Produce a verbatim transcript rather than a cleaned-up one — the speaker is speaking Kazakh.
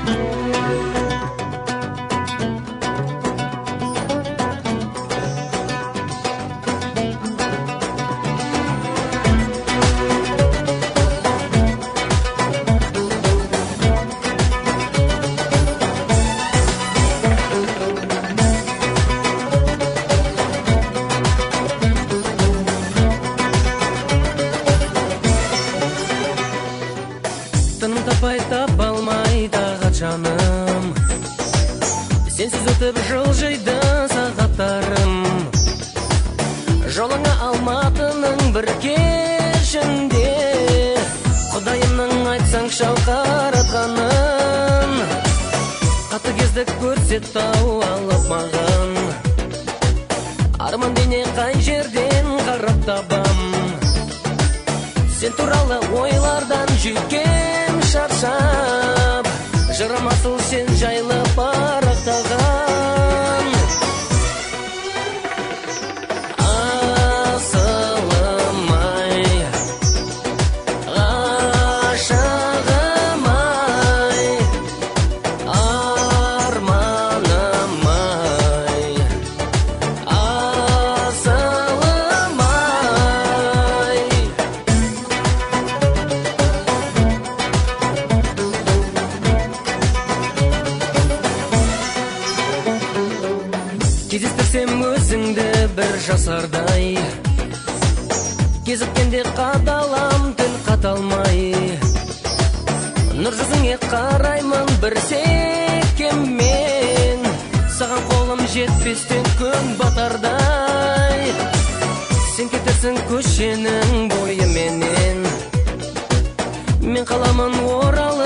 Тыным тапай таба алмай тағат жаным, сенсіз өтіп жылжиды сағаттарым. Жолыңа алматының бір кешінде Құдайымның айтсаң шауқаратқанын, қатыгездік көрсет-ау алып маған. Арман дене қай жерден қарап табам, сен туралы ойлардан жүйкем шаршап, жырым асыл сен жайлы парақтаған. Асылым-ай, ғашығым-ай, арманым-ай, асылым-ай. Кездестірсем өзіңді бір жасардай, кезіккенде қадалам тіл қаталмай. Нұр жүзіңе қараймын бір секеммен, саған қолым жетпестен күн батардай. Сен кетерсің көшенің бойыменен, мен қаламын орал